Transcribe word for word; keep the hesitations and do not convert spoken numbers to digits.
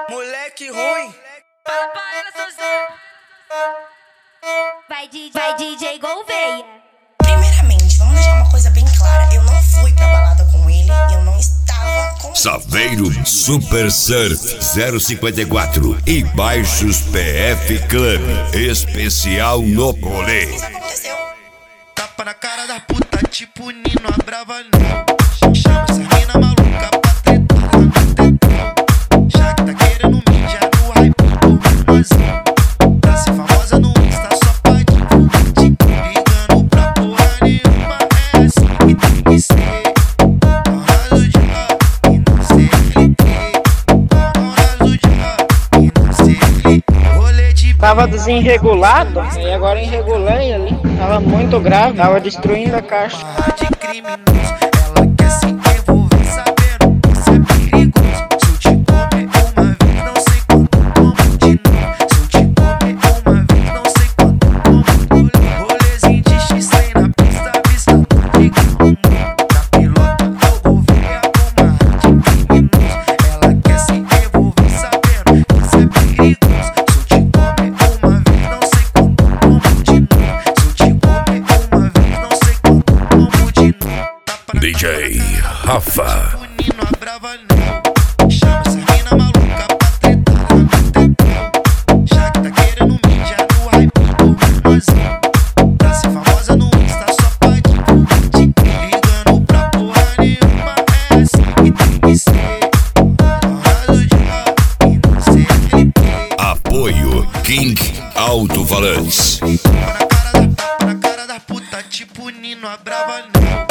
Moleque ruim. Fala pra ela, Sozão. Vai, D J, vai D J Gouveia. Primeiramente, vamos deixar uma coisa bem clara. Eu não fui pra balada com ele, eu não estava com ele. Saveiro Super Surf zero cinquenta e quatro e Baixos P F Club. Especial no rolê. Isso aconteceu. Tapa na cara da puta, tipo Nino, a brava não. Chama essa mina maluca pra tretar lá no tetão. Já que tá querendo mijar no hype do menozão. Pra ser famosa no Insta só pode curtir. Ligando pra porra nenhuma, é assim que tem que ser. Hora do dia e não C L T. Hora do dia e não C L T. Rolê de Tava desregulado, e agora enregulei ali. Tava muito grave, tava destruindo a caixa. de criminoso, ela quer se envolver sabendo que isso é perigoso. Se eu te comer uma vez, não sei quando, como de novo. Se eu te comer uma vez, não sei quando, como de novo. Rolezinho de X cem na pista, avistando de carro. Na pilota eu ouvi a bomba de criminoso. Ela quer se envolver sabendo que isso é perigoso. Se eu te comer uma vez, não sei quando, como de novo. Se eu te comer uma vez, não sei quando, como de novo. D J Rafa. O Nino, a brava não. Chama essa mina maluca pra tretar lá no tetão. Já que tá querendo mijar no hype do menozão. Pra ser famosa no Insta só pode curtir. Ligando pra porra nenhuma, é assim que tem que ser. Hora do dia e não C L T. Apoio King Alto Falantes. Tapa na cara da, tapa na cara da puta, tipo Nino, a brava não.